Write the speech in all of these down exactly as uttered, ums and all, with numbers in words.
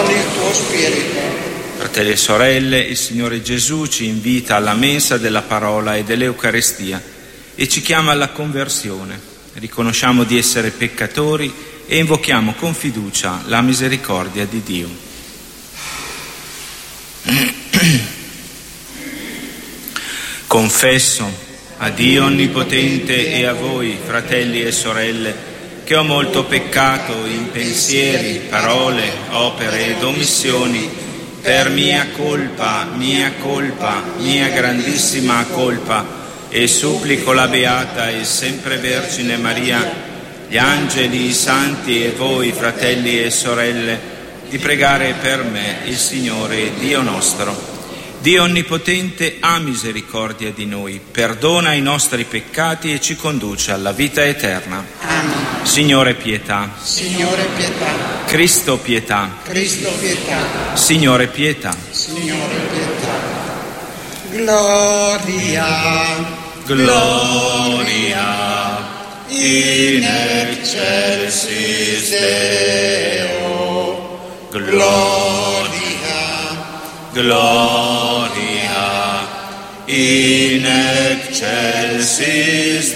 con il tuo spirito. Fratelli e sorelle, il Signore Gesù ci invita alla mensa della parola e dell'Eucarestia e ci chiama alla conversione. Riconosciamo di essere peccatori e invochiamo con fiducia la misericordia di Dio. Confesso a Dio Onnipotente e a voi, fratelli e sorelle, che ho molto peccato in pensieri, parole, opere ed omissioni, per mia colpa, mia colpa, mia grandissima colpa, e supplico la Beata e sempre Vergine Maria, gli angeli, i santi e voi, fratelli e sorelle, di pregare per me il Signore Dio nostro. Dio Onnipotente ha misericordia di noi, perdona i nostri peccati e ci conduce alla vita eterna. Amen. Signore pietà. Signore pietà. Cristo pietà. Cristo pietà. Signore pietà. Signore pietà. Gloria. Gloria in excelsis Deo. Gloria. Gloria in excelsis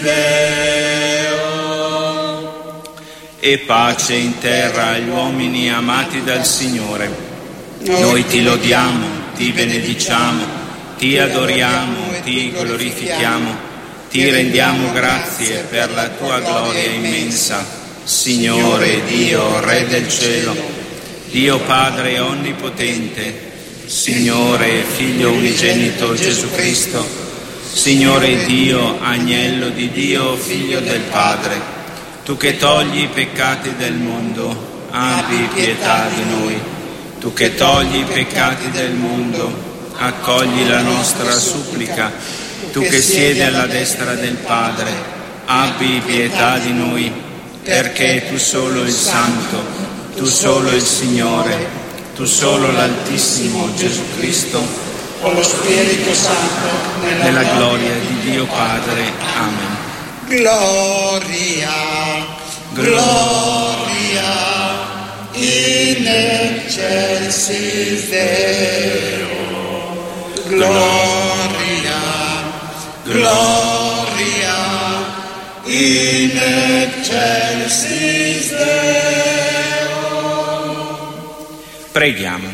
Deo. E pace in terra agli uomini amati dal Signore. Noi ti lodiamo, ti benediciamo, ti adoriamo, ti glorifichiamo, ti rendiamo grazie per la tua gloria immensa, Signore Dio, Re del cielo, Dio Padre onnipotente, Signore Figlio unigenito Gesù Cristo, Signore Dio, Agnello di Dio, Figlio del Padre, tu che togli i peccati del mondo, abbi pietà di noi. Tu che togli i peccati del mondo, accogli la nostra supplica. Tu che siedi alla destra del Padre, abbi pietà di noi, perché tu solo il Santo, tu solo il Signore, tu solo l'Altissimo Gesù Cristo, con lo Spirito Santo, nella, nella gloria di Dio Padre. Amen. Gloria, gloria in excelsis Deo. Gloria, gloria in excelsis Deo. Preghiamo.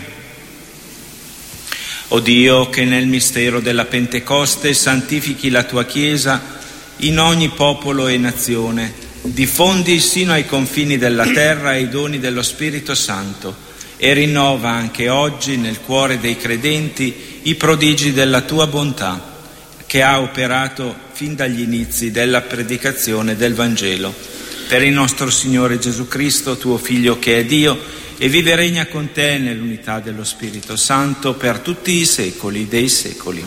O Dio, che nel mistero della Pentecoste santifichi la tua Chiesa in ogni popolo e nazione, diffondi sino ai confini della terra i doni dello Spirito Santo e rinnova anche oggi nel cuore dei credenti i prodigi della tua bontà, che ha operato fin dagli inizi della predicazione del Vangelo. Per il nostro Signore Gesù Cristo, tuo Figlio che è Dio, e vive e regna con te nell'unità dello Spirito Santo per tutti i secoli dei secoli.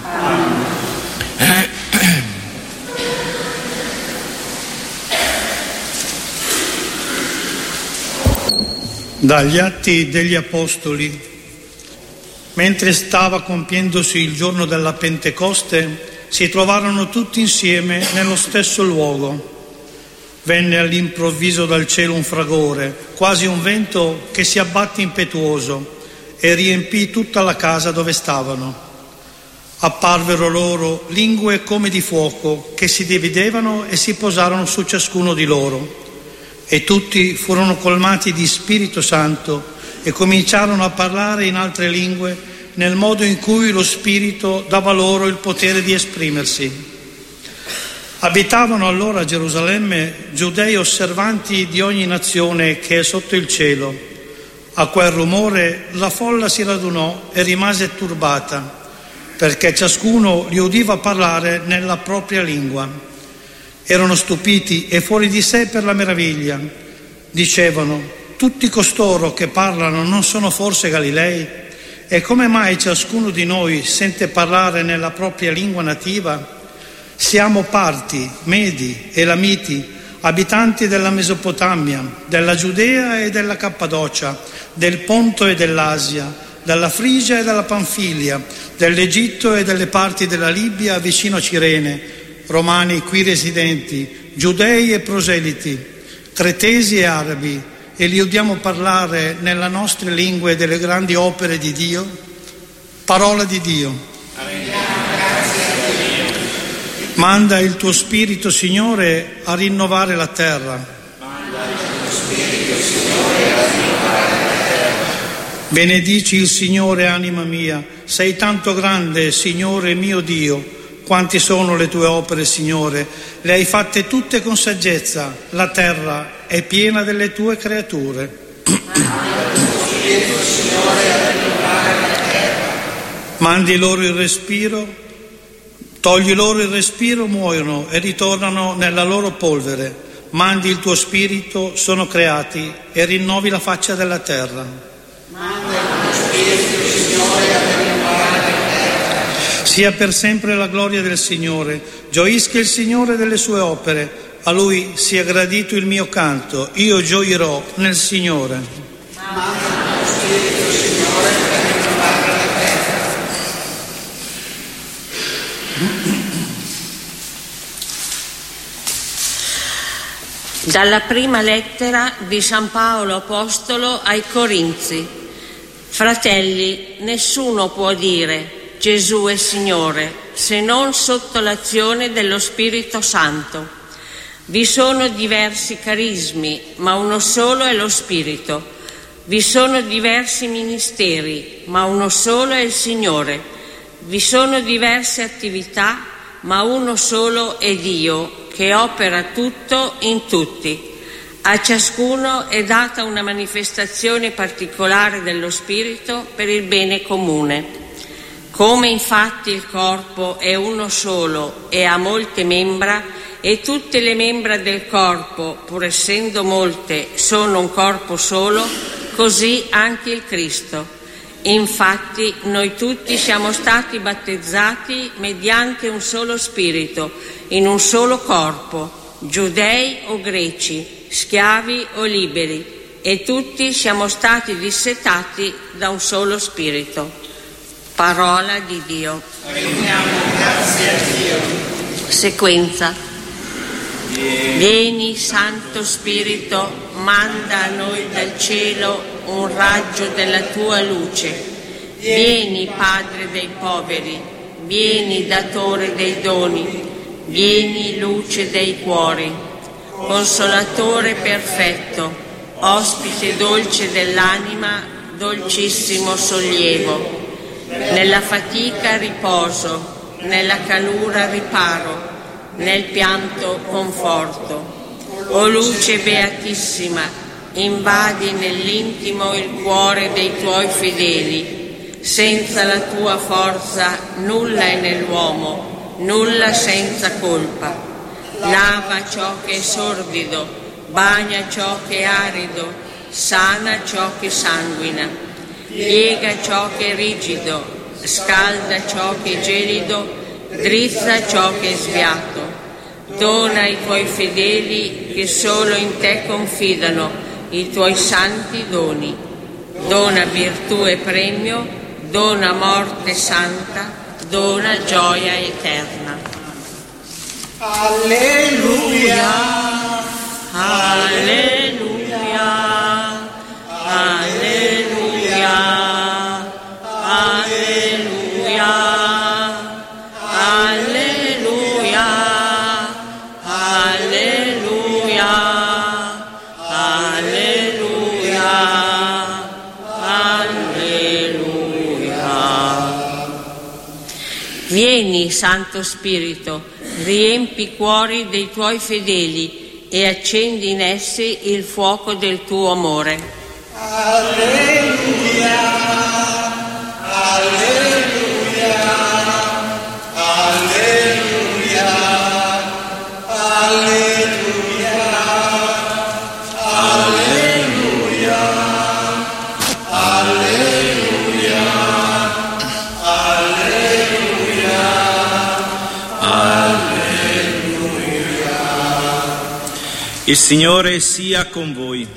Dagli Atti degli Apostoli. Mentre stava compiendosi il giorno della Pentecoste, si trovarono tutti insieme nello stesso luogo. Venne all'improvviso dal cielo un fragore, quasi un vento che si abbatte impetuoso, e riempì tutta la casa dove stavano. Apparvero loro lingue come di fuoco che si dividevano e si posarono su ciascuno di loro. E tutti furono colmati di Spirito Santo e cominciarono a parlare in altre lingue nel modo in cui lo Spirito dava loro il potere di esprimersi. Abitavano allora a Gerusalemme giudei osservanti di ogni nazione che è sotto il cielo. A quel rumore la folla si radunò e rimase turbata, perché ciascuno li udiva parlare nella propria lingua. Erano stupiti e fuori di sé per la meraviglia. Dicevano: tutti costoro che parlano non sono forse Galilei? E come mai ciascuno di noi sente parlare nella propria lingua nativa? Siamo Parti, Medi, Elamiti, abitanti della Mesopotamia, della Giudea e della Cappadocia, del Ponto e dell'Asia, della Frigia e della Panfilia, dell'Egitto e delle parti della Libia vicino a Cirene, romani qui residenti, giudei e proseliti, cretesi e arabi, e li udiamo parlare nelle nostre lingue delle grandi opere di Dio? Parola di Dio. Manda il tuo Spirito, Signore, a rinnovare la terra. Benedici il Signore, anima mia, sei tanto grande, Signore mio Dio. Quanti sono le tue opere, Signore? Le hai fatte tutte con saggezza, la terra è piena delle tue creature. Mandi loro il respiro, togli loro il respiro, muoiono e ritornano nella loro polvere. Mandi il tuo Spirito, sono creati e rinnovi la faccia della terra. Manda il tuo Spirito, Signore, a rinnovare la terra. Sia per sempre la gloria del Signore, gioisca il Signore delle sue opere, a Lui sia gradito il mio canto, io gioirò nel Signore. Manda il tuo Spirito, Signore, a rinnovare la terra. Dalla prima lettera di San Paolo Apostolo ai Corinzi. Fratelli, nessuno può dire Gesù è Signore se non sotto l'azione dello Spirito Santo. Vi sono diversi carismi, ma uno solo è lo Spirito. Vi sono diversi ministeri, ma uno solo è il Signore. Vi sono diverse attività, ma uno solo è Dio, che opera tutto in tutti. A ciascuno è data una manifestazione particolare dello Spirito per il bene comune. Come infatti il corpo è uno solo e ha molte membra, e tutte le membra del corpo, pur essendo molte, sono un corpo solo, così anche il Cristo. Infatti noi tutti siamo stati battezzati mediante un solo Spirito, in un solo corpo, giudei o greci, schiavi o liberi, e tutti siamo stati dissetati da un solo Spirito. Parola di Dio. Rendiamo grazie a Dio. Sequenza. Vieni, Santo Spirito, manda a noi dal cielo un raggio della tua luce. Vieni, Padre dei poveri, vieni, datore dei doni, vieni, luce dei cuori, consolatore perfetto, ospite dolce dell'anima, dolcissimo sollievo. Nella fatica riposo, nella calura riparo, nel pianto conforto. O luce beatissima, invadi nell'intimo il cuore dei tuoi fedeli. Senza la tua forza nulla è nell'uomo, nulla senza colpa. Lava ciò che è sordido, bagna ciò che è arido, sana ciò che sanguina. Piega ciò che è rigido, scalda ciò che è gelido, drizza ciò che è sviato. Dona ai tuoi fedeli che solo in te confidano i tuoi santi doni. Dona virtù e premio, dona morte santa, dona gioia eterna. Alleluia. Alleluia. Alleluia. Alleluia, alleluia, alleluia, alleluia, alleluia. Vieni, Santo Spirito, riempi i cuori dei tuoi fedeli e accendi in essi il fuoco del tuo amore. Alleluia. Alleluia, alleluia, alleluia, alleluia, alleluia, alleluia, alleluia. Il Signore sia con voi.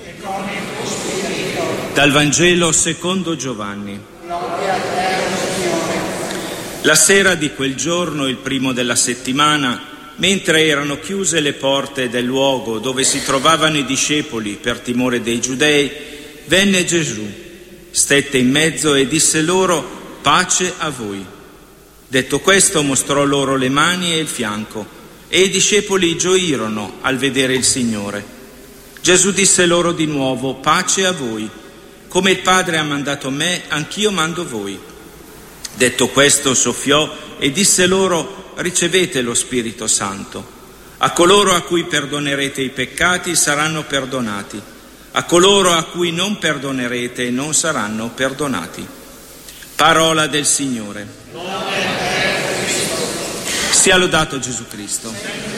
Dal Vangelo secondo Giovanni. La sera di quel giorno, il primo della settimana, mentre erano chiuse le porte del luogo dove si trovavano i discepoli per timore dei giudei, venne Gesù, stette in mezzo e disse loro: pace a voi. Detto questo, mostrò loro le mani e il fianco, e i discepoli gioirono al vedere il Signore. Gesù disse loro di nuovo: pace a voi. Come il Padre ha mandato me, anch'io mando voi. Detto questo, soffiò e disse loro: ricevete lo Spirito Santo. A coloro a cui perdonerete i peccati saranno perdonati, a coloro a cui non perdonerete non saranno perdonati. Parola del Signore. Sia lodato Gesù Cristo.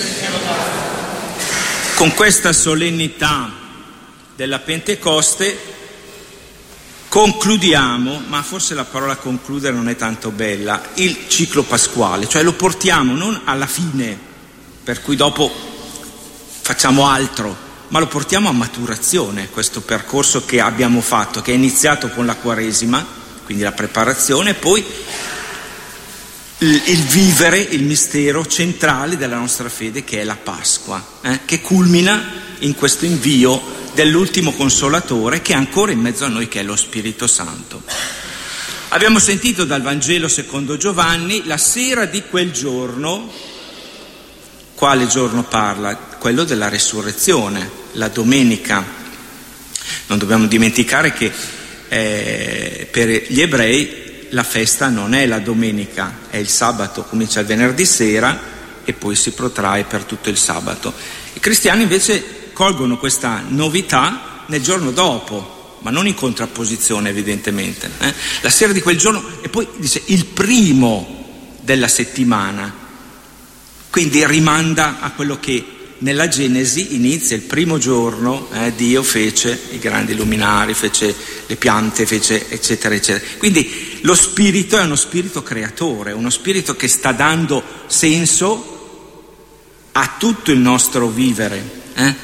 Con questa solennità della Pentecoste concludiamo, ma forse la parola concludere non è tanto bella, il ciclo pasquale, cioè lo portiamo non alla fine, per cui dopo facciamo altro, ma lo portiamo a maturazione, questo percorso che abbiamo fatto, che è iniziato con la Quaresima, quindi la preparazione, e poi il, il vivere il mistero centrale della nostra fede, che è la Pasqua, eh, che culmina in questo invio dell'ultimo Consolatore che è ancora in mezzo a noi, che è lo Spirito Santo. Abbiamo sentito dal Vangelo secondo Giovanni la sera di quel giorno. Quale giorno parla? Quello della resurrezione, la domenica. Non dobbiamo dimenticare che eh, per gli ebrei la festa non è la domenica, è il sabato, comincia il venerdì sera e poi si protrae per tutto il sabato. I cristiani invece colgono questa novità nel giorno dopo, ma non in contrapposizione evidentemente. Eh? La sera di quel giorno, e poi dice il primo della settimana, quindi rimanda a quello che nella Genesi inizia, il primo giorno eh, Dio fece i grandi luminari, fece le piante, fece eccetera eccetera. Quindi lo spirito è uno spirito creatore, uno spirito che sta dando senso a tutto il nostro vivere. Eh?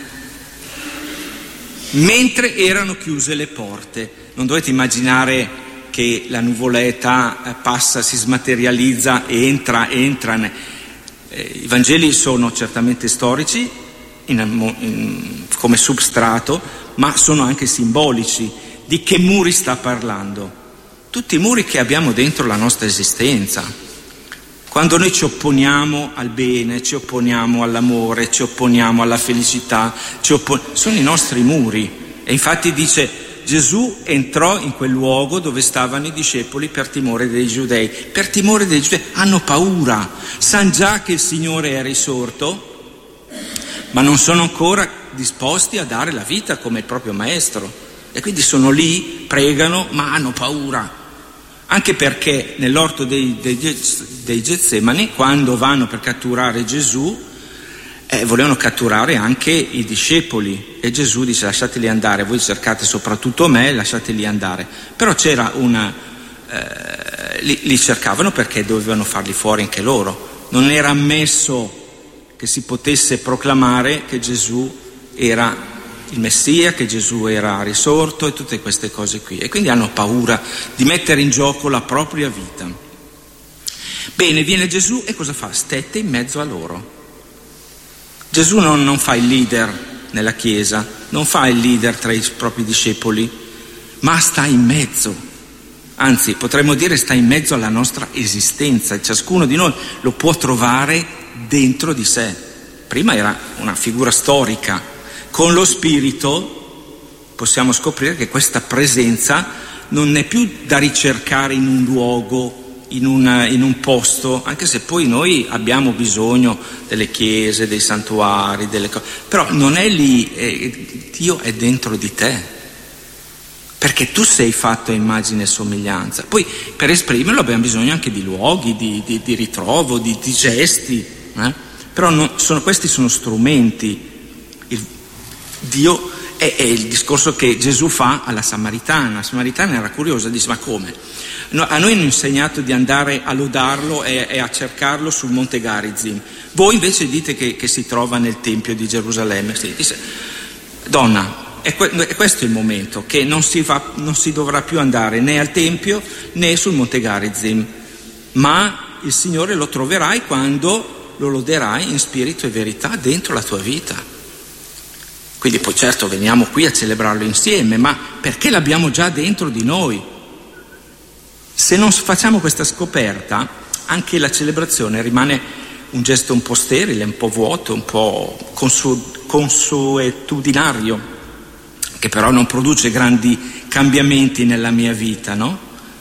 Mentre erano chiuse le porte, non dovete immaginare che la nuvoletta passa, si smaterializza e entra, entra. Eh, I Vangeli sono certamente storici in, in, come substrato, ma sono anche simbolici. Di che muri sta parlando? Tutti i muri che abbiamo dentro la nostra esistenza. Quando noi ci opponiamo al bene, ci opponiamo all'amore, ci opponiamo alla felicità, ci oppon- sono i nostri muri. E infatti dice: Gesù entrò in quel luogo dove stavano i discepoli per timore dei giudei. Per timore dei giudei hanno paura, sanno già che il Signore è risorto, ma non sono ancora disposti a dare la vita come il proprio Maestro. E quindi sono lì, pregano, ma hanno paura. Anche perché nell'orto dei, dei, dei Getsemani, quando vanno per catturare Gesù, eh, volevano catturare anche i discepoli, e Gesù dice: lasciateli andare, voi cercate soprattutto me, lasciateli andare. Però c'era una eh, li, li cercavano perché dovevano farli fuori anche loro. Non era ammesso che si potesse proclamare che Gesù era il Messia, che Gesù era risorto e tutte queste cose qui, e quindi hanno paura di mettere in gioco la propria vita. Bene, viene Gesù e cosa fa? Stette in mezzo a loro. Gesù non, non fa il leader nella Chiesa, non fa il leader tra i propri discepoli, ma sta in mezzo, anzi potremmo dire sta in mezzo alla nostra esistenza. Ciascuno di noi lo può trovare dentro di sé. Prima era una figura storica. Con lo Spirito possiamo scoprire che questa presenza non è più da ricercare in un luogo, in, una, in un posto, anche se poi noi abbiamo bisogno delle chiese, dei santuari, delle cose, però non è lì, eh, Dio è dentro di te, perché tu sei fatto a immagine e somiglianza. Poi per esprimerlo abbiamo bisogno anche di luoghi, di, di, di ritrovo, di, di gesti, eh? Però non, sono, questi sono strumenti. Il, Dio è, è il discorso che Gesù fa alla Samaritana. La Samaritana era curiosa, dice: ma come? No, a noi hanno insegnato di andare a lodarlo e, e a cercarlo sul Monte Garizim. Voi invece dite che, che si trova nel Tempio di Gerusalemme. Sì, dice: donna, è, que- è questo il momento, che non si, va, non si dovrà più andare né al Tempio né sul Monte Garizim, ma il Signore lo troverai quando lo loderai in spirito e verità dentro la tua vita. Quindi poi certo veniamo qui a celebrarlo insieme, ma perché l'abbiamo già dentro di noi. Se non facciamo questa scoperta, anche la celebrazione rimane un gesto un po' sterile, un po' vuoto, un po' consu- consuetudinario, che però non produce grandi cambiamenti nella mia vita, no?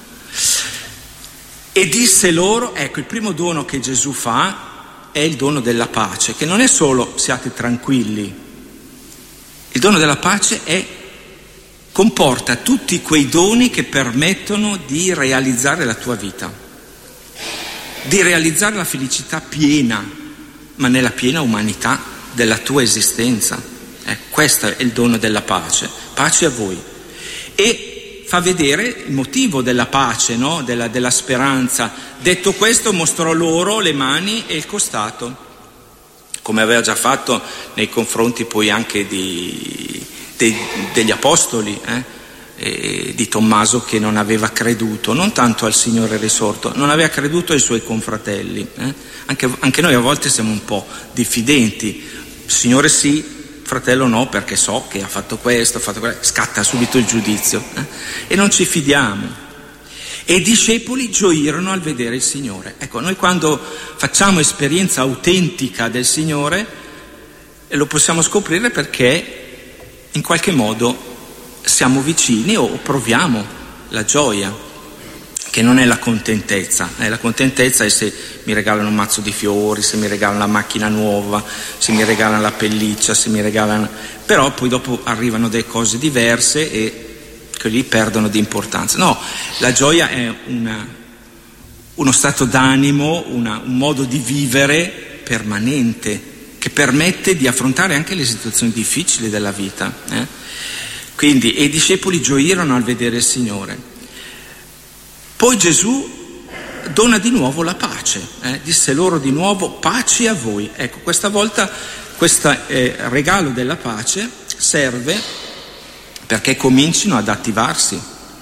E disse loro, ecco, il primo dono che Gesù fa è il dono della pace, che non è solo siate tranquilli. Il dono della pace è, comporta tutti quei doni che permettono di realizzare la tua vita, di realizzare la felicità piena, ma nella piena umanità della tua esistenza. Eh, questo è il dono della pace. Pace a voi. E fa vedere il motivo della pace, no? della, della speranza. Detto questo, mostrò loro le mani e il costato, come aveva già fatto nei confronti poi anche di, de, degli apostoli, eh? e di Tommaso, che non aveva creduto, non tanto al Signore risorto, non aveva creduto ai suoi confratelli. Eh? Anche, anche noi a volte siamo un po' diffidenti. Signore sì, fratello no, perché so che ha fatto questo, ha fatto questo, scatta subito il giudizio, eh? E non ci fidiamo. E i discepoli gioirono al vedere il Signore. Ecco, noi quando facciamo esperienza autentica del Signore lo possiamo scoprire perché in qualche modo siamo vicini o proviamo la gioia, che non è la contentezza. Eh, la contentezza è se mi regalano un mazzo di fiori, se mi regalano la macchina nuova, se mi regalano la pelliccia, se mi regalano... Però poi dopo arrivano delle cose diverse e che lì perdono di importanza. No, la gioia è una, uno stato d'animo, una, un modo di vivere permanente che permette di affrontare anche le situazioni difficili della vita. Eh? Quindi, e i discepoli gioirono al vedere il Signore. Poi Gesù dona di nuovo la pace, eh? disse loro di nuovo pace a voi. Ecco, questa volta questo eh, regalo della pace serve perché comincino ad attivarsi.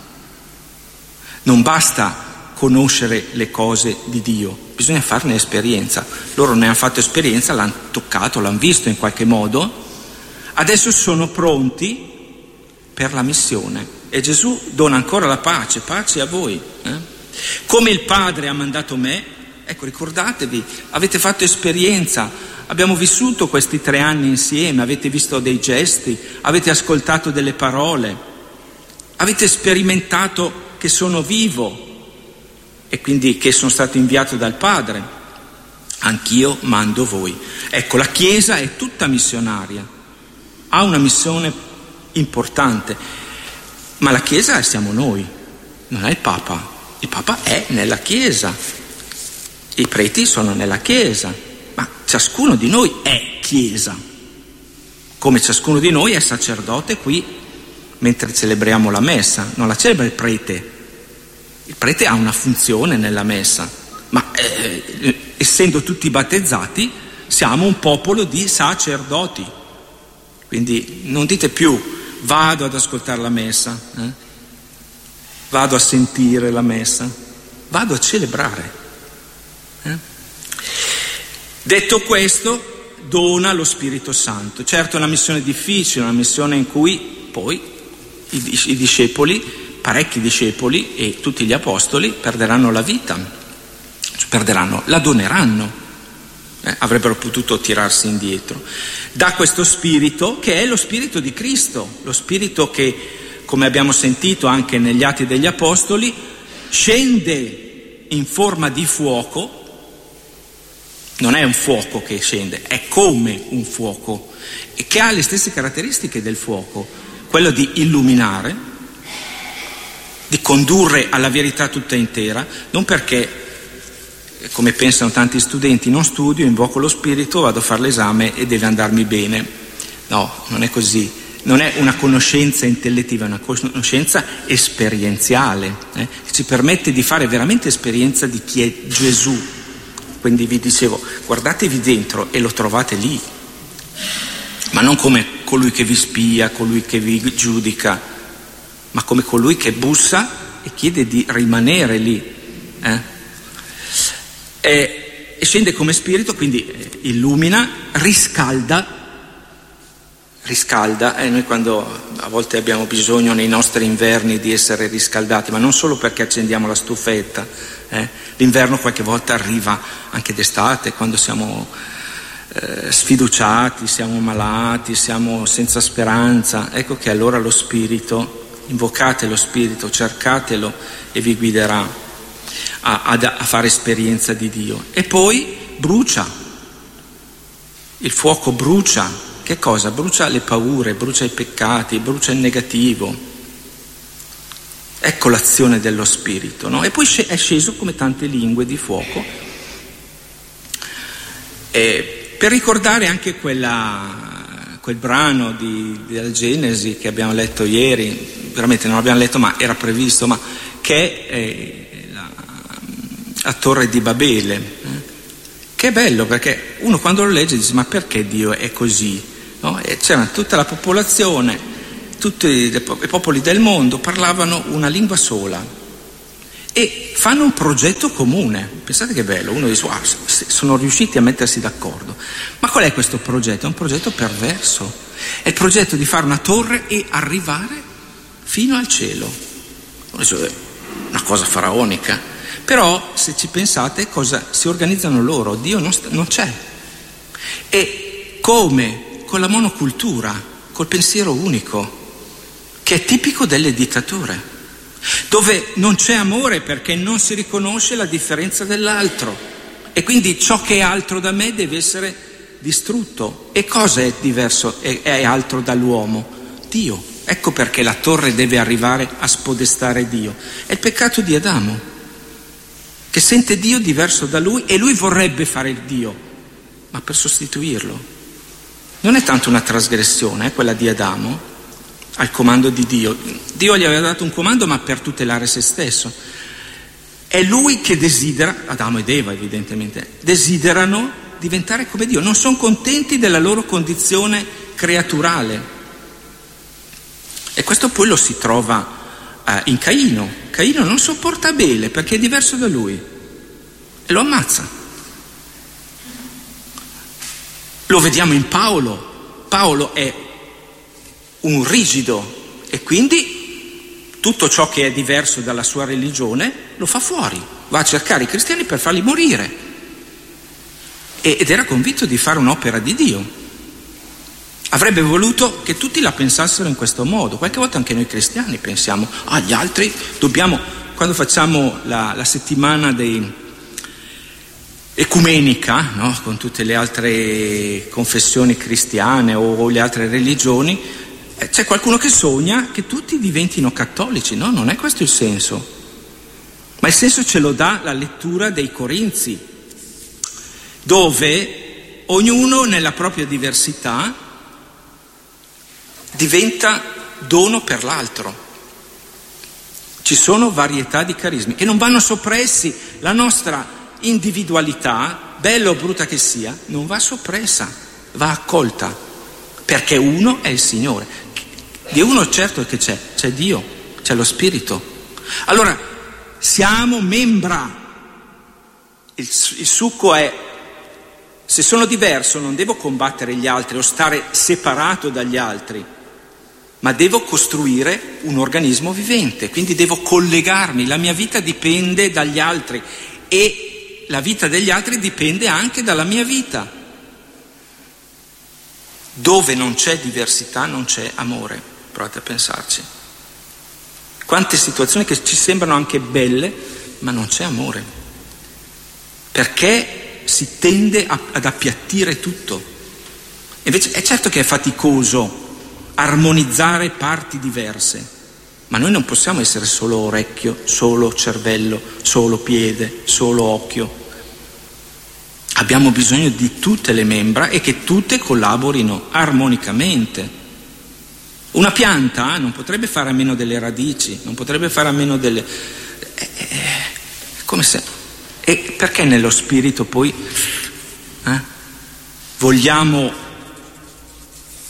Non basta conoscere le cose di Dio, bisogna farne esperienza. Loro ne hanno fatto esperienza, l'hanno toccato, l'hanno visto in qualche modo, adesso sono pronti per la missione e Gesù dona ancora la pace, pace a voi. Eh? Come il Padre ha mandato me, ecco, ricordatevi, avete fatto esperienza. Abbiamo vissuto questi tre anni insieme, avete visto dei gesti, avete ascoltato delle parole, avete sperimentato che sono vivo e quindi che sono stato inviato dal Padre. Anch'io mando voi. Ecco, la Chiesa è tutta missionaria, ha una missione importante, ma la Chiesa siamo noi, non è il Papa. Il Papa è nella Chiesa, i preti sono nella Chiesa. Ma ciascuno di noi è Chiesa, come ciascuno di noi è sacerdote qui mentre celebriamo la messa. Non la celebra il prete, il prete ha una funzione nella messa, ma eh, essendo tutti battezzati siamo un popolo di sacerdoti. Quindi non dite più vado ad ascoltare la messa, eh? vado a sentire la messa, vado a celebrare. Eh? Detto questo, dona lo Spirito Santo. Certo è una missione difficile, una missione in cui poi i, i discepoli, parecchi discepoli e tutti gli apostoli perderanno la vita, cioè perderanno, la doneranno, eh, avrebbero potuto tirarsi indietro. Da questo Spirito che è lo Spirito di Cristo, lo Spirito che, come abbiamo sentito anche negli Atti degli Apostoli, scende in forma di fuoco. Non è un fuoco che scende, è come un fuoco e che ha le stesse caratteristiche del fuoco, quello di illuminare, di condurre alla verità tutta intera, non perché, come pensano tanti studenti, non studio, invoco lo Spirito, vado a fare l'esame e deve andarmi bene. No, non è così, non è una conoscenza intellettiva, è una conoscenza esperienziale, eh, che ci permette di fare veramente esperienza di chi è Gesù. Quindi vi dicevo, guardatevi dentro e lo trovate lì, ma non come colui che vi spia, colui che vi giudica, ma come colui che bussa e chiede di rimanere lì. Eh? E, scende come spirito, quindi illumina, riscalda, riscalda, e noi quando a volte abbiamo bisogno nei nostri inverni di essere riscaldati, ma non solo perché accendiamo la stufetta, eh? L'inverno qualche volta arriva anche d'estate, quando siamo eh, sfiduciati, siamo malati, siamo senza speranza, ecco che allora lo spirito, invocate lo spirito, cercatelo e vi guiderà a, a, a fare esperienza di Dio. E poi brucia, il fuoco brucia. Che cosa? Brucia le paure, brucia i peccati, brucia il negativo. Ecco l'azione dello Spirito, no? E poi è sceso come tante lingue di fuoco, e per ricordare anche quella, quel brano di, della Genesi che abbiamo letto ieri, veramente non l'abbiamo letto ma era previsto, ma che è la, la torre di Babele, eh? Che è bello perché uno quando lo legge dice: ma perché Dio è così? No? E c'era tutta la popolazione, tutti i popoli del mondo parlavano una lingua sola e fanno un progetto comune. Pensate che bello, uno dice: wow, sono riusciti a mettersi d'accordo. Ma qual è questo progetto? È un progetto perverso, è il progetto di fare una torre e arrivare fino al cielo. Una cosa faraonica, però se ci pensate cosa si organizzano loro, Dio non, sta, non c'è. E come? Con la monocultura, col pensiero unico, che è tipico delle dittature, dove non c'è amore perché non si riconosce la differenza dell'altro e quindi ciò che è altro da me deve essere distrutto. E cosa è diverso, è, è altro dall'uomo? Dio. Ecco perché la torre deve arrivare a spodestare Dio. È il peccato di Adamo, che sente Dio diverso da lui e lui vorrebbe fare il Dio, ma per sostituirlo. Non è tanto una trasgressione, eh, quella di Adamo, al comando di Dio. Dio gli aveva dato un comando ma per tutelare se stesso. È lui che desidera, Adamo ed Eva evidentemente, desiderano diventare come Dio, non sono contenti della loro condizione creaturale. E questo poi lo si trova eh, in Caino. Caino non sopporta Abele perché è diverso da lui e lo ammazza. Lo vediamo in Paolo. Paolo è un rigido e quindi tutto ciò che è diverso dalla sua religione lo fa fuori, va a cercare i cristiani per farli morire, ed era convinto di fare un'opera di Dio. Avrebbe voluto che tutti la pensassero in questo modo. Qualche volta anche noi cristiani pensiamo: ah, gli altri dobbiamo, quando facciamo la, la settimana dei ecumenica, no? Con tutte le altre confessioni cristiane o, o le altre religioni, eh, c'è qualcuno che sogna che tutti diventino cattolici. No, non è questo il senso, ma il senso ce lo dà la lettura dei Corinzi, dove ognuno nella propria diversità diventa dono per l'altro. Ci sono varietà di carismi che non vanno soppressi. La nostra individualità, bella o brutta che sia, non va soppressa, va accolta, perché uno è il Signore. Di uno certo che c'è, c'è Dio, c'è lo Spirito. Allora siamo membra. Il, il succo è: se sono diverso non devo combattere gli altri o stare separato dagli altri, ma devo costruire un organismo vivente, quindi devo collegarmi. La mia vita dipende dagli altri e la vita degli altri dipende anche dalla mia vita. Dove non c'è diversità non c'è amore. Provate a pensarci. Quante situazioni che ci sembrano anche belle, ma non c'è amore. Perché si tende a, ad appiattire tutto. Invece è certo che è faticoso armonizzare parti diverse, ma noi non possiamo essere solo orecchio, solo cervello, solo piede, solo occhio. Abbiamo bisogno di tutte le membra e che tutte collaborino armonicamente. Una pianta non potrebbe fare a meno delle radici, non potrebbe fare a meno delle... Eh, eh, come se... E perché nello spirito poi eh, vogliamo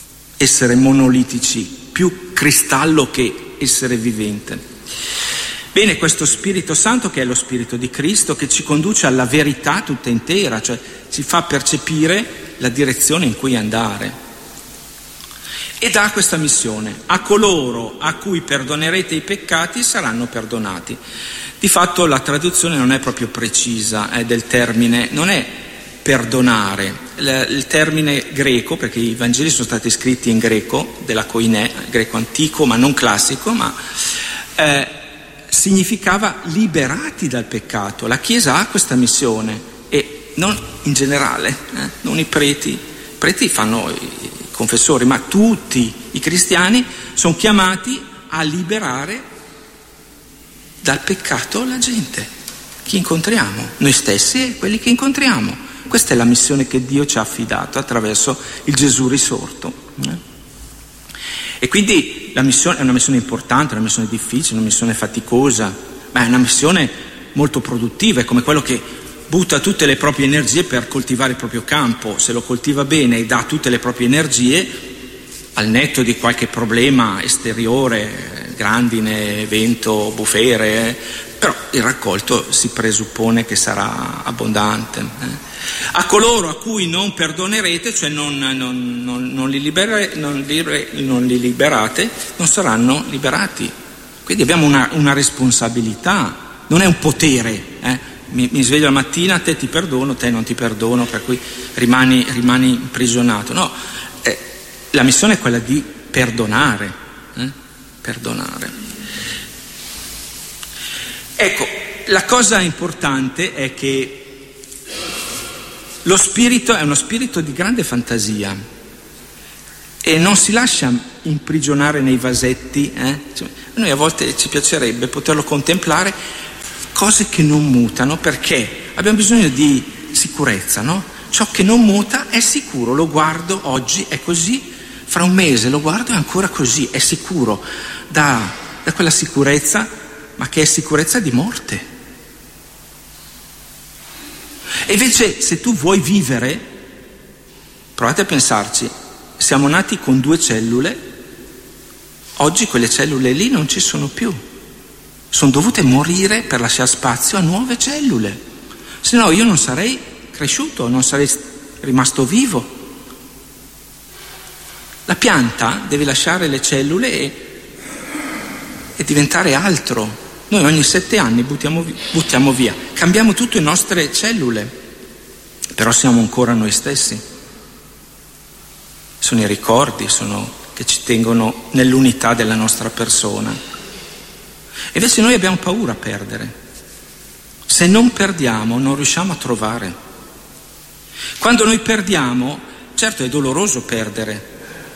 essere monolitici, più cristallo che essere vivente? Bene, questo Spirito Santo, che è lo Spirito di Cristo, che ci conduce alla verità tutta intera, cioè ci fa percepire la direzione in cui andare. E dà questa missione: a coloro a cui perdonerete i peccati saranno perdonati. Di fatto la traduzione non è proprio precisa eh, del termine, non è perdonare. Il, il termine greco, perché i Vangeli sono stati scritti in greco, della Koiné, greco antico ma non classico, ma eh, significava liberati dal peccato. La Chiesa ha questa missione, e non in generale, eh, non i preti. I preti fanno i confessori, ma tutti i cristiani sono chiamati a liberare dal peccato la gente, chi incontriamo, noi stessi e quelli che incontriamo. Questa è la missione che Dio ci ha affidato attraverso il Gesù risorto. E quindi la missione è una missione importante, una missione difficile, una missione faticosa, ma è una missione molto produttiva, è come quello che butta tutte le proprie energie per coltivare il proprio campo. Se lo coltiva bene e dà tutte le proprie energie, al netto di qualche problema esteriore, grandine, vento, bufere, però il raccolto si presuppone che sarà abbondante. Eh. A coloro a cui non perdonerete, cioè non, non, non, non, li libera, non, li, non li liberate, non saranno liberati. Quindi abbiamo una, una responsabilità, non è un potere. Eh. Mi, mi sveglio la mattina, te ti perdono, te non ti perdono, per cui rimani, rimani imprigionato. No, eh, la missione è quella di perdonare, eh? perdonare. Ecco, la cosa importante è che lo spirito è uno spirito di grande fantasia e non si lascia imprigionare nei vasetti. Eh? Cioè, a noi a volte ci piacerebbe poterlo contemplare, cose che non mutano, perché abbiamo bisogno di sicurezza, no? Ciò che non muta è sicuro, lo guardo oggi, è così, fra un mese lo guardo è ancora così, è sicuro, da, da quella sicurezza, ma che è sicurezza di morte. E invece se tu vuoi vivere, provate a pensarci, siamo nati con due cellule, oggi quelle cellule lì non ci sono più. Sono dovute morire per lasciare spazio a nuove cellule, se no io non sarei cresciuto, non sarei rimasto vivo. La pianta deve lasciare le cellule e, e diventare altro. Noi ogni sette anni buttiamo, buttiamo via, cambiamo tutte le nostre cellule, però siamo ancora noi stessi. Sono i ricordi, sono che ci tengono nell'unità della nostra persona. E invece noi abbiamo paura a perdere. Se non perdiamo, non riusciamo a trovare. Quando noi perdiamo, certo è doloroso perdere,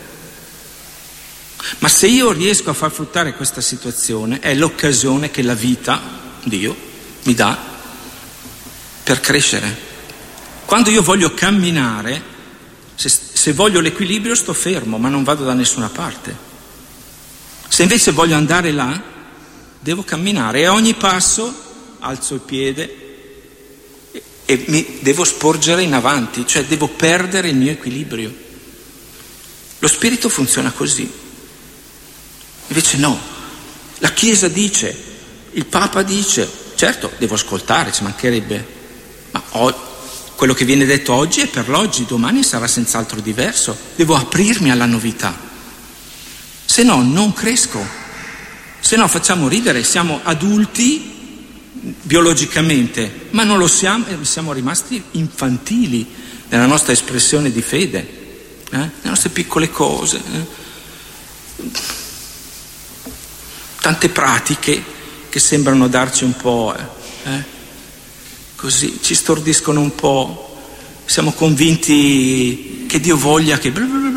ma se io riesco a far fruttare questa situazione, è l'occasione che la vita, Dio, mi dà per crescere. Quando io voglio camminare, se, se voglio l'equilibrio sto fermo, ma non vado da nessuna parte. Se invece voglio andare là, devo camminare e a ogni passo alzo il piede e, e mi devo sporgere in avanti, cioè devo perdere il mio equilibrio. Lo spirito funziona così. Invece no, la Chiesa dice, il Papa dice, certo devo ascoltare, ci mancherebbe, ma ho, quello che viene detto oggi è per l'oggi, domani sarà senz'altro diverso, devo aprirmi alla novità, se no non cresco, se no facciamo ridere, siamo adulti biologicamente, ma non lo siamo, siamo rimasti infantili nella nostra espressione di fede, eh? le nostre piccole cose. Eh? Tante pratiche che sembrano darci un po', eh, così, ci stordiscono un po', siamo convinti che Dio voglia che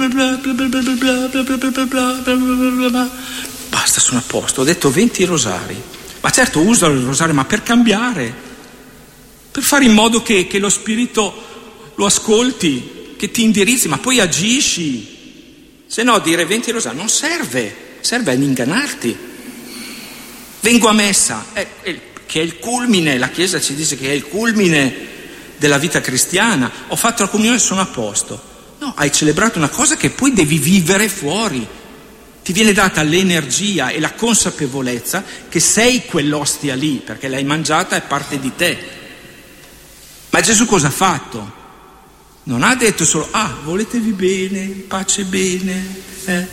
basta, sono a posto, ho detto venti rosari, ma certo uso il rosario, ma per cambiare, per fare in modo che, che lo Spirito lo ascolti, che ti indirizzi, ma poi agisci, se no dire venti rosari non serve, serve ad ingannarti. Vengo a messa, eh, eh, che è il culmine, la Chiesa ci dice che è il culmine della vita cristiana. Ho fatto la comunione e sono a posto. No, hai celebrato una cosa che poi devi vivere fuori. ti viene data l'energia e la consapevolezza che sei quell'ostia lì, perché l'hai mangiata, è parte di te. Ma Gesù cosa ha fatto? Non ha detto solo, ah, voletevi bene, pace bene, eh?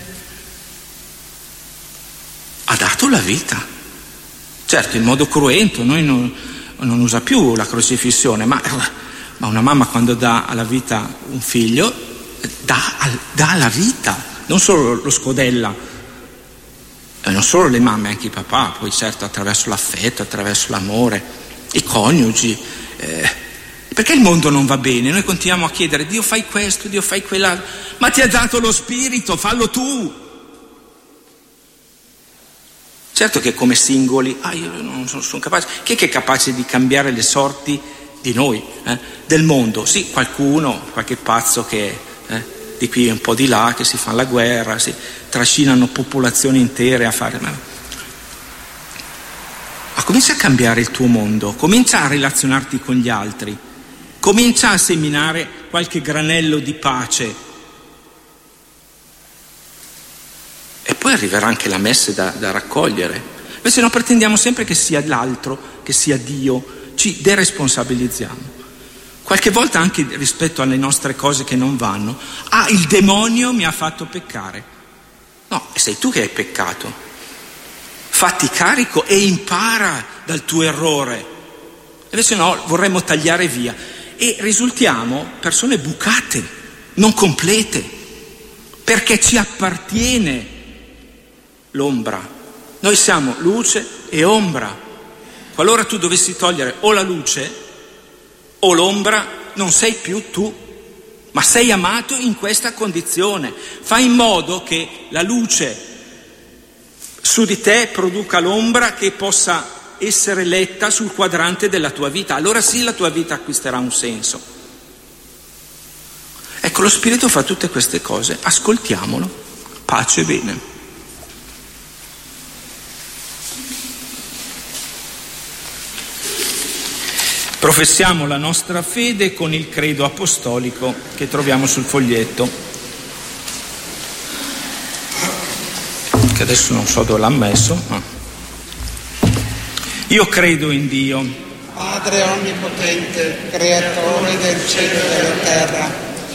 Ha dato la vita. Certo, in modo cruento, noi non, non usa più la crocifissione, ma, ma una mamma quando dà alla vita un figlio, dà, dà la vita, non solo lo scodella, e non solo le mamme, anche i papà, poi certo attraverso l'affetto, attraverso l'amore, i coniugi, eh, perché il mondo non va bene? Noi continuiamo a chiedere, Dio fai questo, Dio fai quell'altro, ma ti ha dato lo spirito, fallo tu. Certo che come singoli, ah io non sono, sono capace, chi è che è capace di cambiare le sorti di noi, eh? Del mondo? Sì, qualcuno, qualche pazzo che eh, di qui e un po' di là, che si fa la guerra, si trascinano popolazioni intere a fare... Ma, ma comincia a cambiare il tuo mondo, comincia a relazionarti con gli altri, comincia a seminare qualche granello di pace. E poi arriverà anche la messe da, da raccogliere. Invece no, pretendiamo sempre che sia l'altro, che sia Dio, ci deresponsabilizziamo. Qualche volta anche rispetto alle nostre cose che non vanno, ah, il demonio mi ha fatto peccare. No, sei tu che hai peccato. Fatti carico e impara dal tuo errore. Invece no, vorremmo tagliare via. E risultiamo persone bucate, non complete, perché ci appartiene l'ombra. Noi siamo luce e ombra. Qualora tu dovessi togliere o la luce o l'ombra, non sei più tu, ma sei amato in questa condizione. Fai in modo che la luce su di te produca l'ombra che possa essere letta sul quadrante della tua vita. Allora sì, la tua vita acquisterà un senso. Ecco, lo Spirito fa tutte queste cose. Ascoltiamolo. Pace e bene. Professiamo la nostra fede con il credo apostolico che troviamo sul foglietto, che adesso non so dove l'ha messo. Ah. Io credo in Dio, Padre onnipotente, creatore del cielo e della terra,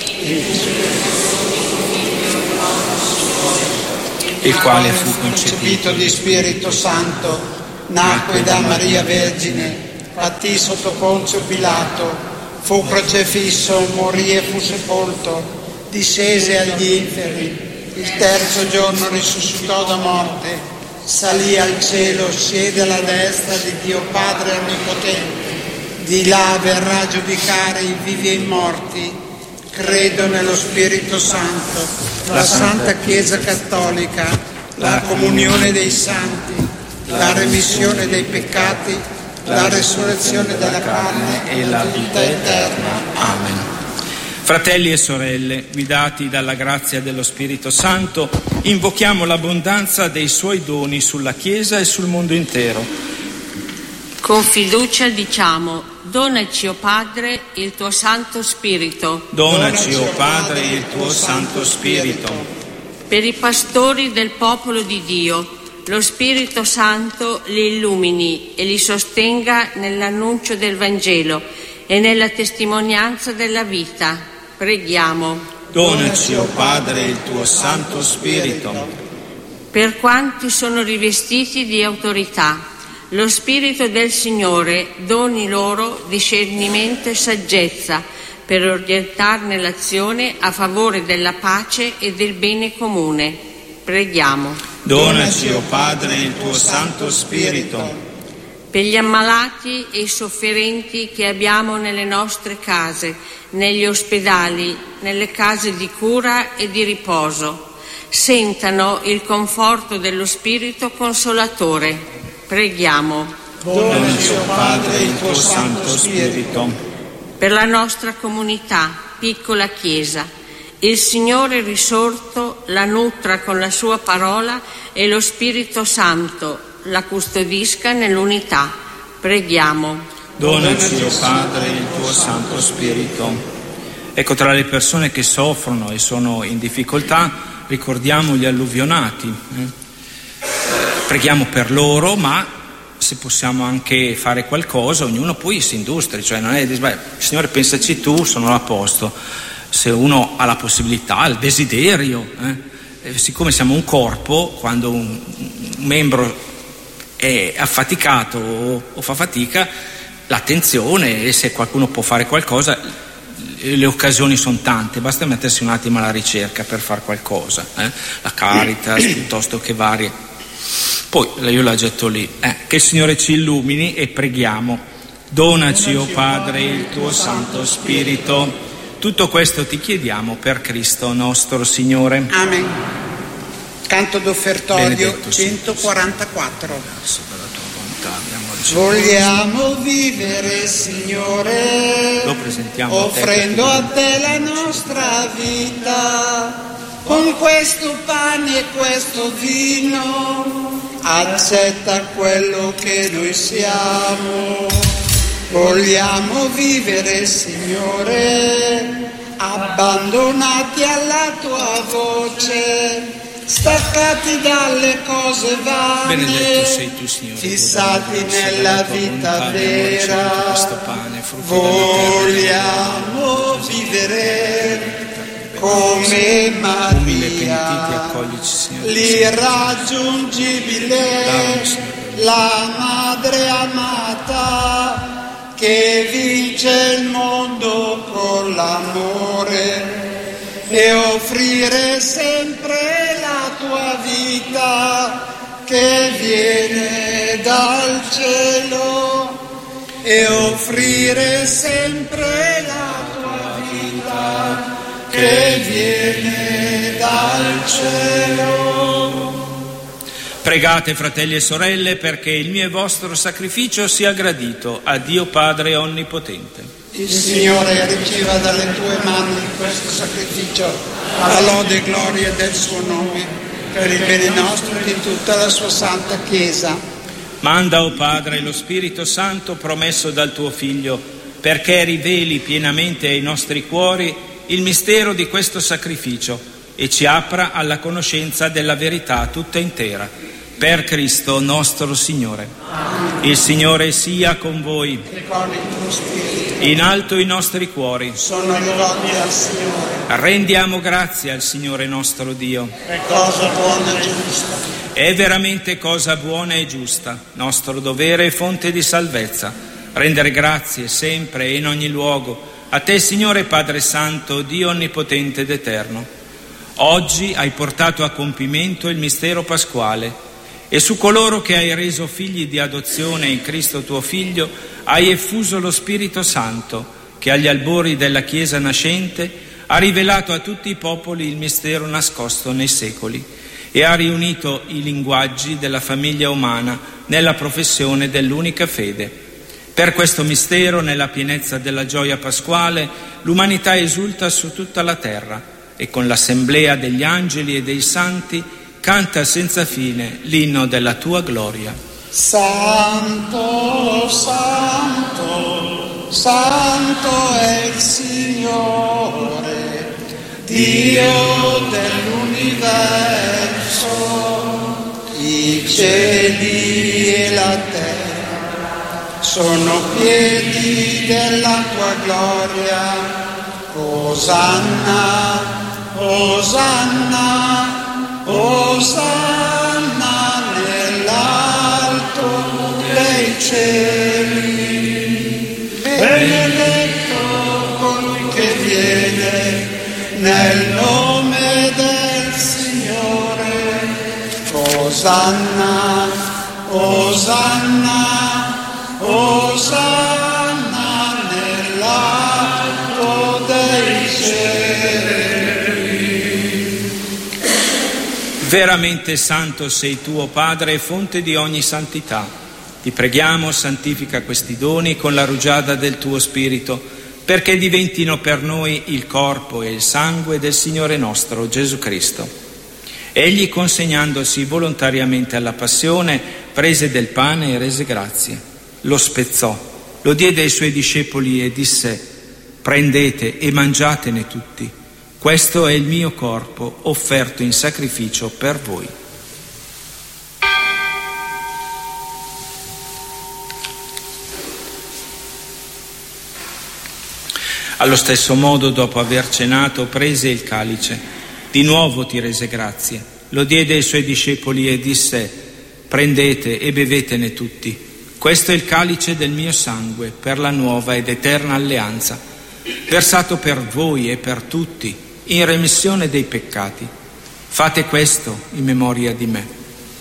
il quale fu concepito di Spirito Santo, nacque da Maria Vergine, patì sotto Ponzio Pilato, fu crocefisso, morì e fu sepolto, discese agli inferi, il terzo giorno risuscitò da morte, salì al cielo, siede alla destra di Dio Padre Onnipotente, di là verrà a giudicare i vivi e i morti. Credo nello Spirito Santo, la Santa Chiesa Cattolica, la comunione dei santi, la remissione dei peccati, la resurrezione della carne e la vita eterna. Amen. Fratelli e sorelle, guidati dalla grazia dello Spirito Santo, invochiamo l'abbondanza dei suoi doni sulla Chiesa e sul mondo intero. Con fiducia diciamo: donaci, o Padre, il tuo Santo Spirito. Donaci, o Padre, il tuo Santo Spirito. Per i pastori del popolo di Dio, lo Spirito Santo li illumini e li sostenga nell'annuncio del Vangelo e nella testimonianza della vita. Preghiamo. Donaci, o Padre, il tuo Santo Spirito. Per quanti sono rivestiti di autorità, lo Spirito del Signore doni loro discernimento e saggezza per orientarne l'azione a favore della pace e del bene comune. Preghiamo. Donaci, o Padre, il tuo Santo Spirito. Per gli ammalati e i sofferenti che abbiamo nelle nostre case, negli ospedali, nelle case di cura e di riposo, sentano il conforto dello Spirito Consolatore. Preghiamo. Donaci, o Padre, il tuo Santo Spirito. Per la nostra comunità, piccola Chiesa, il Signore risorto la nutra con la sua parola e lo Spirito Santo la custodisca nell'unità. Preghiamo. Donaci, o Padre, il tuo Santo Spirito. Ecco, tra le persone che soffrono e sono in difficoltà, ricordiamo gli alluvionati, eh? Preghiamo per loro, ma se possiamo anche fare qualcosa, ognuno poi si industri, cioè non è di beh, Signore pensaci tu, sono a posto. Se uno ha la possibilità, il desiderio, eh? E siccome siamo un corpo, quando un, un membro è affaticato o, o fa fatica, l'attenzione, e se qualcuno può fare qualcosa, le occasioni sono tante, basta mettersi un attimo alla ricerca per fare qualcosa, eh? La Caritas piuttosto che varie. Poi io la getto lì, eh, che il Signore ci illumini e preghiamo. Donaci, o Padre, il tuo Santo Spirito. Tutto questo ti chiediamo per Cristo nostro Signore. Amen. Canto d'offertorio Benedetto centoquarantaquattro. Per la tua bontà abbiamo ricevuto. Vogliamo vivere, Signore, Lo presentiamo a te, offrendo a te la nostra vita. Con questo pane e questo vino, accetta quello che noi siamo. Vogliamo vivere, Signore, abbandonati alla tua voce, staccati dalle cose vane, Benedetto sei tu, Signore, fissati nella vita vera. Vogliamo Vogliamo vivere come Maria, l'irraggiungibile, la madre amata che vince il mondo con l'amore, e offrire sempre la tua vita che viene dal cielo, e offrire sempre la tua vita che viene dal cielo. Pregate, fratelli e sorelle, perché il mio e vostro sacrificio sia gradito a Dio Padre Onnipotente. Il Signore riceva dalle tue mani questo sacrificio, alla lode e gloria del suo nome, per il bene nostro e di tutta la sua santa Chiesa. Manda, o Padre, lo Spirito Santo promesso dal tuo Figlio, perché riveli pienamente ai nostri cuori il mistero di questo sacrificio e ci apra alla conoscenza della verità tutta intera. Per Cristo nostro Signore. Amen. Il Signore sia con voi. E con il tuo spirito. In alto i nostri cuori. Sono rivolti al Signore. Rendiamo grazie al Signore nostro Dio. È cosa buona e giusta. È veramente cosa buona e giusta, nostro dovere e fonte di salvezza, rendere grazie sempre e in ogni luogo a te, Signore Padre Santo, Dio Onnipotente ed Eterno. Oggi hai portato a compimento il mistero pasquale e su coloro che hai reso figli di adozione in Cristo tuo Figlio hai effuso lo Spirito Santo, che agli albori della Chiesa nascente ha rivelato a tutti i popoli il mistero nascosto nei secoli e ha riunito i linguaggi della famiglia umana nella professione dell'unica fede. Per questo mistero, nella pienezza della gioia pasquale, l'umanità esulta su tutta la terra e con l'assemblea degli angeli e dei santi canta senza fine l'inno della tua gloria. Santo, santo, santo è il Signore, Dio dell'universo, i cieli e la terra sono pieni della tua gloria. Osanna, Osanna, Osanna nell'alto dei cieli. Benedetto colui che viene nel nome del Signore. Osanna, Osanna, Osanna nell'alto dei cieli. Veramente santo sei tu, o Padre, fonte di ogni santità. Ti preghiamo, santifica questi doni con la rugiada del tuo Spirito, perché diventino per noi il corpo e il sangue del Signore nostro Gesù Cristo. Egli, consegnandosi volontariamente alla passione, prese del pane e rese grazie. Lo spezzò, lo diede ai suoi discepoli e disse: prendete e mangiatene tutti. Questo è il mio corpo offerto in sacrificio per voi. Allo stesso modo, dopo aver cenato, prese il calice. Di nuovo ti rese grazie, lo diede ai suoi discepoli e disse: prendete e bevetene tutti. Questo è il calice del mio sangue per la nuova ed eterna alleanza, versato per voi e per tutti in remissione dei peccati. Fate questo in memoria di me.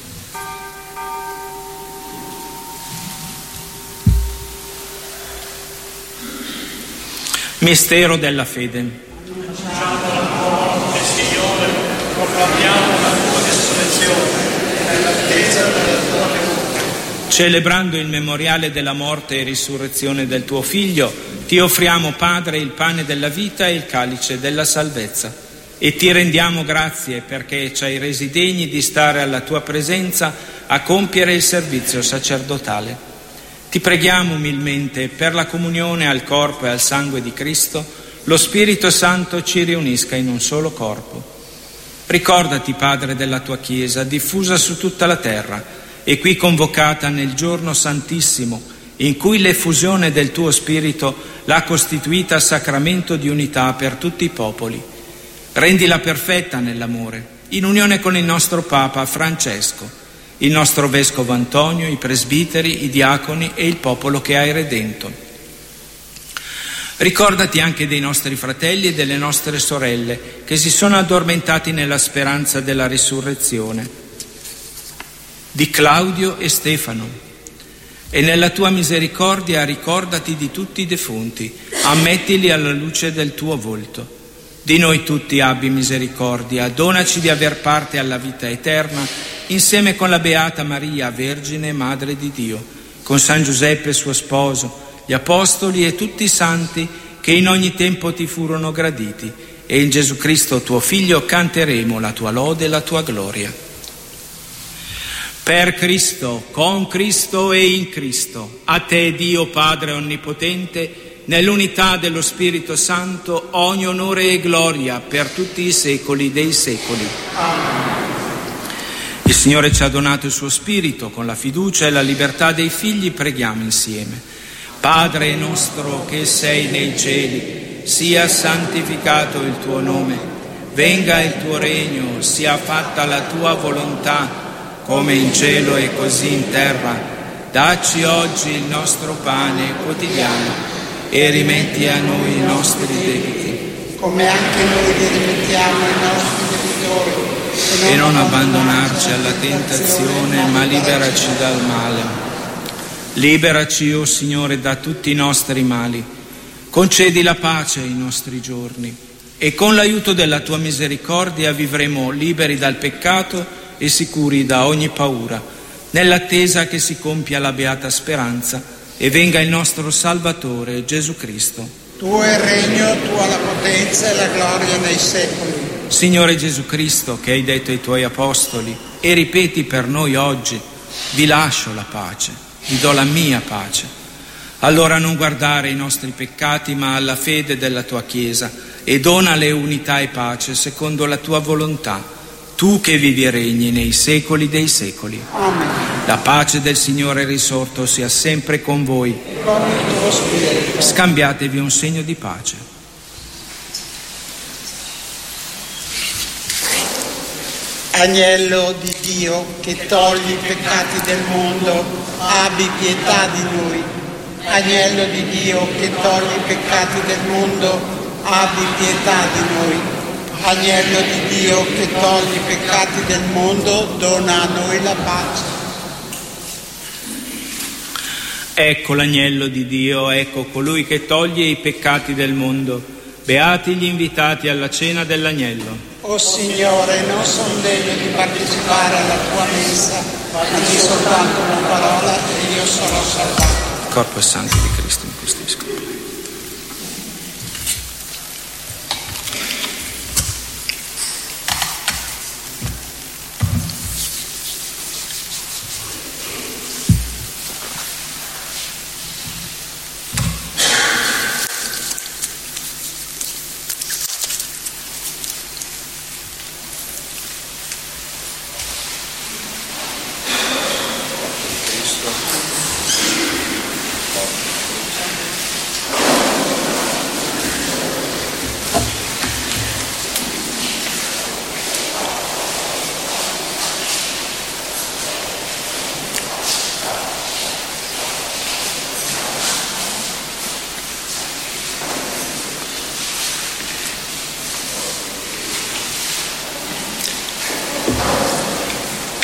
Mistero della fede. Annunciamo il Signore, proclamiamo la tua resurrezione nell'attesa della tua venuta. Celebrando il memoriale della morte e risurrezione del tuo Figlio, ti offriamo, Padre, il pane della vita e il calice della salvezza, e ti rendiamo grazie perché ci hai resi degni di stare alla tua presenza a compiere il servizio sacerdotale. Ti preghiamo umilmente per la comunione al corpo e al sangue di Cristo, lo Spirito Santo ci riunisca in un solo corpo. Ricordati, Padre, della tua Chiesa, diffusa su tutta la terra e qui convocata nel giorno santissimo, in cui l'effusione del tuo Spirito l'ha costituita sacramento di unità per tutti i popoli. Rendila perfetta nell'amore, in unione con il nostro Papa Francesco, il nostro Vescovo Antonio, i presbiteri, i diaconi e il popolo che hai redento. Ricordati anche dei nostri fratelli e delle nostre sorelle che si sono addormentati nella speranza della risurrezione, di Claudio e Stefano. E nella tua misericordia ricordati di tutti i defunti, ammettili alla luce del tuo volto. Di noi tutti abbi misericordia, donaci di aver parte alla vita eterna, insieme con la Beata Maria, Vergine e Madre di Dio, con San Giuseppe suo sposo, gli Apostoli e tutti i santi che in ogni tempo ti furono graditi, e in Gesù Cristo tuo Figlio canteremo la tua lode e la tua gloria. Per Cristo, con Cristo e in Cristo, a te Dio Padre Onnipotente, nell'unità dello Spirito Santo, ogni onore e gloria per tutti i secoli dei secoli. Amen. Il Signore ci ha donato il suo Spirito, con la fiducia e la libertà dei figli preghiamo insieme. Padre nostro che sei nei cieli, sia santificato il tuo nome, venga il tuo regno, sia fatta la tua volontà, come in cielo e così in terra. Dacci oggi il nostro pane quotidiano e rimetti a noi i nostri debiti, come anche noi li rimettiamo ai nostri debitori, e non abbandonarci alla tentazione, ma liberaci dal male. Liberaci, o Signore, da tutti i nostri mali. Concedi la pace ai nostri giorni e con l'aiuto della tua misericordia vivremo liberi dal peccato e sicuri da ogni paura, nell'attesa che si compia la beata speranza e venga il nostro Salvatore Gesù Cristo. Tuo è il regno, tua la potenza e la gloria nei secoli. Signore Gesù Cristo, che hai detto ai tuoi apostoli e ripeti per noi oggi: vi lascio la pace, vi do la mia pace. Allora non guardare i nostri peccati, ma alla fede della tua Chiesa, e donale unità e pace secondo la tua volontà, tu che vivi e regni nei secoli dei secoli. Amen. La pace del Signore risorto sia sempre con voi. E con il tuo spirito. Scambiatevi un segno di pace. Agnello di Dio che togli i peccati del mondo, abbi pietà di noi. Agnello di Dio che togli i peccati del mondo, abbi pietà di noi. Agnello di Dio che togli i peccati del mondo, dona a noi la pace. Ecco l'agnello di Dio, ecco colui che toglie i peccati del mondo. Beati gli invitati alla cena dell'agnello. O Signore, non sono degno di partecipare alla tua messa, ma di soltanto una parola e io sarò salvato. Corpo e sangue di Cristo in questi scopi.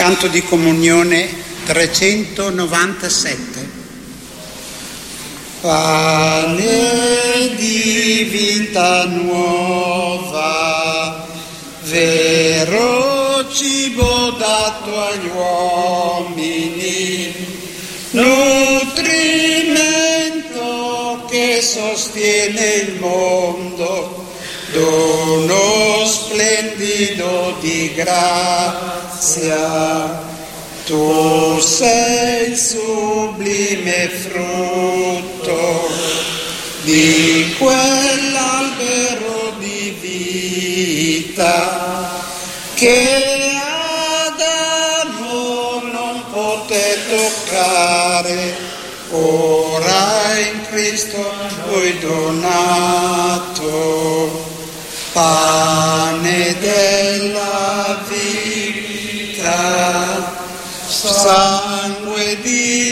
Canto di comunione trecentonovantasette. Pane di vita nuova, vero cibo dato agli uomini, nutrimento che sostiene il mondo, dono splendido di grazia. Tu sei il sublime frutto di quell'albero di vita che Adamo non poté toccare, ora in Cristo voi donato, pane della vita, sangue di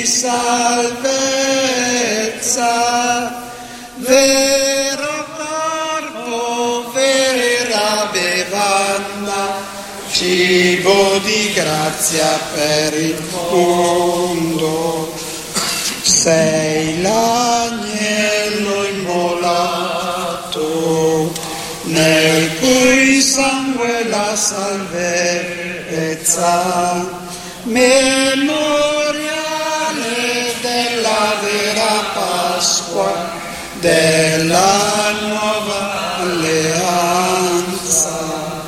salvezza, vero corpo, vera bevanda, cibo di grazia per il mondo. Sei l'agnello immolato, nel cui sangue la salvezza, memoriale della vera Pasqua, della nuova alleanza,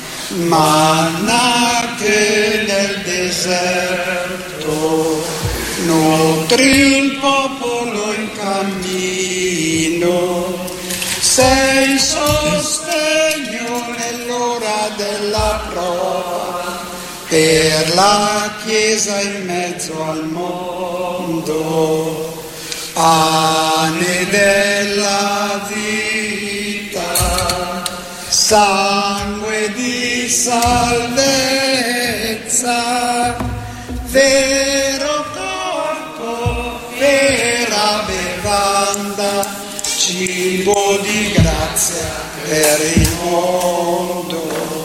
manna che nel deserto nutri il popolo in cammino, sei sostegno nell'ora della prova per la Chiesa in mezzo al mondo, pane della vita, sangue di salvezza, vero corpo, vera bevanda, cibo di grazia per il mondo.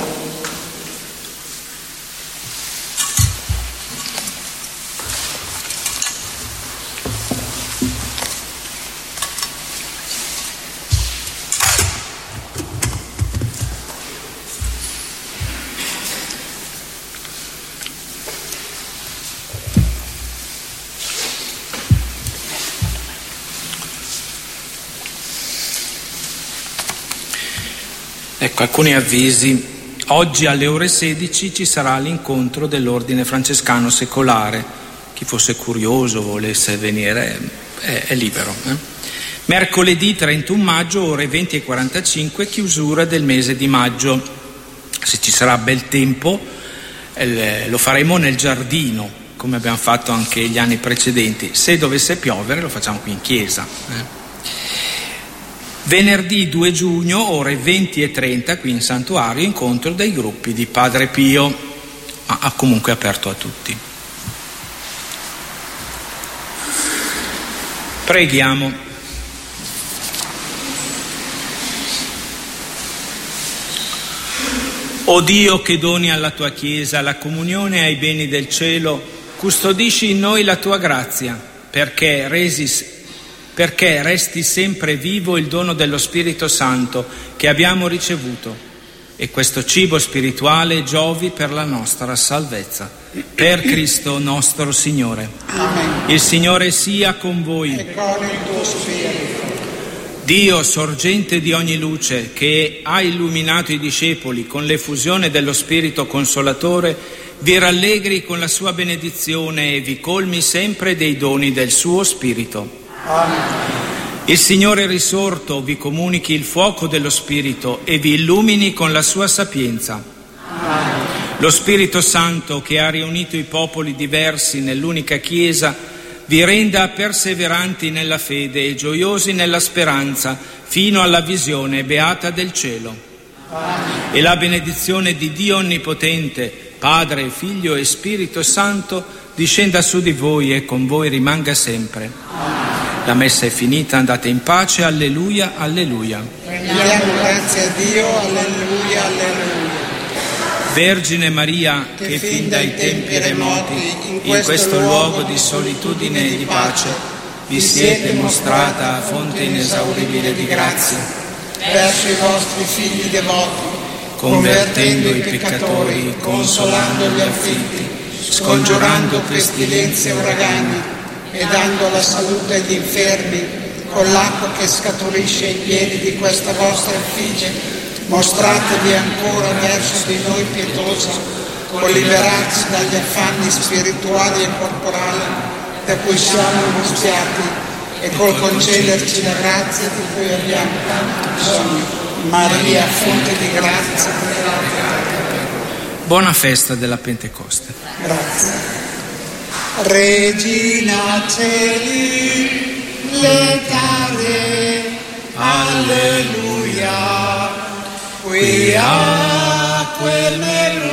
Ecco, alcuni avvisi. Oggi alle ore sedici ci sarà l'incontro dell'Ordine Francescano Secolare. Chi fosse curioso, volesse venire, è, è libero. Eh? Mercoledì trentuno maggio, ore venti e quarantacinque, chiusura del mese di maggio. Se ci sarà bel tempo, eh, lo faremo nel giardino, come abbiamo fatto anche gli anni precedenti. Se dovesse piovere, lo facciamo qui in chiesa. Eh? Venerdì due giugno, ore venti e trenta, qui in santuario, incontro dei gruppi di Padre Pio, ma ha comunque aperto a tutti. Preghiamo. O Dio, che doni alla tua Chiesa la comunione ai beni del cielo, custodisci in noi la tua grazia, perché resi perché resti sempre vivo il dono dello Spirito Santo che abbiamo ricevuto e questo cibo spirituale giovi per la nostra salvezza. Per Cristo nostro Signore. Amen. Il Signore sia con voi. E con il tuo spirito. Dio, sorgente di ogni luce, che ha illuminato i discepoli con l'effusione dello Spirito Consolatore, vi rallegri con la sua benedizione e vi colmi sempre dei doni del suo Spirito. Amen. Il Signore risorto vi comunichi il fuoco dello Spirito e vi illumini con la sua sapienza. Amen. Lo Spirito Santo, che ha riunito i popoli diversi nell'unica Chiesa, vi renda perseveranti nella fede e gioiosi nella speranza fino alla visione beata del cielo. Amen. E la benedizione di Dio Onnipotente, Padre, Figlio e Spirito Santo, discenda su di voi e con voi rimanga sempre. Amen. La messa è finita, andate in pace, alleluia, alleluia. Rendiamo grazie a Dio, alleluia, alleluia. Vergine Maria, che fin dai tempi remoti, in questo luogo di solitudine e di pace, vi siete mostrata fonte inesauribile di grazia, verso i vostri figli devoti, convertendo i peccatori, consolando gli afflitti, scongiurando pestilenze e uragani e dando la salute agli infermi, con l'acqua che scaturisce ai piedi di questa vostra effigie, mostratevi ancora verso di noi pietosa, con liberarci dagli affanni spirituali e corporali da cui siamo angustiati e col concederci la grazia di cui abbiamo tanto bisogno. Maria, fonte di grazia. Buona festa della Pentecoste. Grazie. Regina Celi, letare, alleluia, qui a quel